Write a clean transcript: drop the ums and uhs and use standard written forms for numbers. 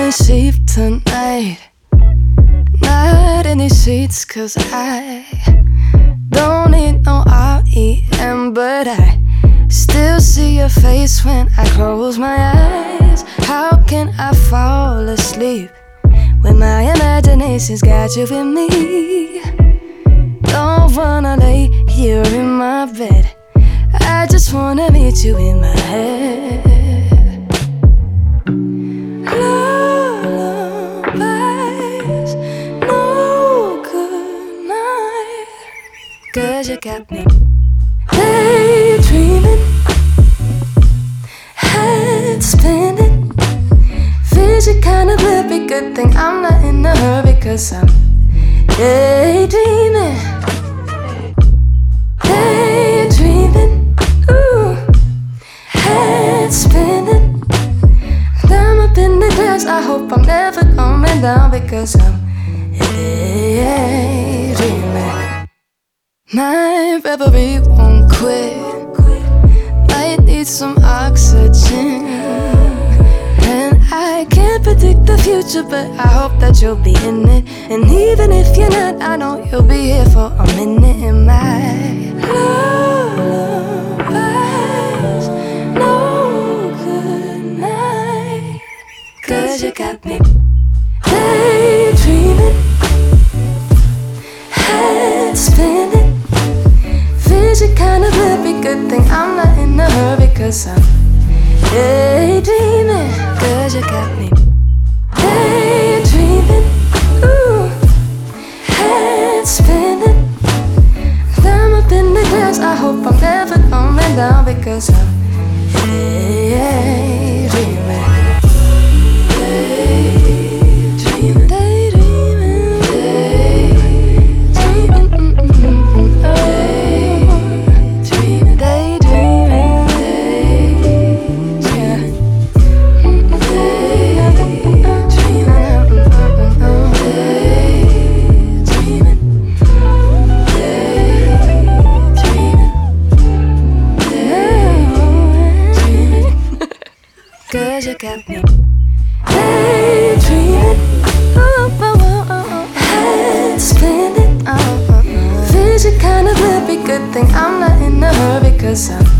me sleep tonight, not in these sheets, 'cause I don't need no REM, but I still see your face when I close my eyes. How can I fall asleep when my imagination's got you with me? Don't wanna lay here in my bed, I just wanna meet you in my head. Lullabies, no good night, 'cause you got me daydreaming, head spinning, vision kinda blurry. Good thing I'm not in a hurry, 'cause I'm daydreaming, daydreaming, ooh, head spinning. I'm up in the clouds, I hope I'm never coming down, because I'm daydreaming. My reverie won't quit, might need some oxygen. And I can't predict the future, but I hope that you'll be in it. And even if you're not, I know you'll be here for a minute in my lullabies. No good night, 'cause you got me daydreaming, head spinning, vision kinda blurry. Good thing I'm not in a hurry, 'cause I'm daydreaming, 'cause you got me daydreaming, ooh, head spinning. I'm up in the clouds, I hope I'm never coming down, because I'm daydreaming. Daydreaming, daydreaming, daydreaming, daydreaming, daydreaming, yeah. Cause you got me daydreaming, head spinning, vision kinda blurry. Good thing I'm not in a hurry, 'cause I'm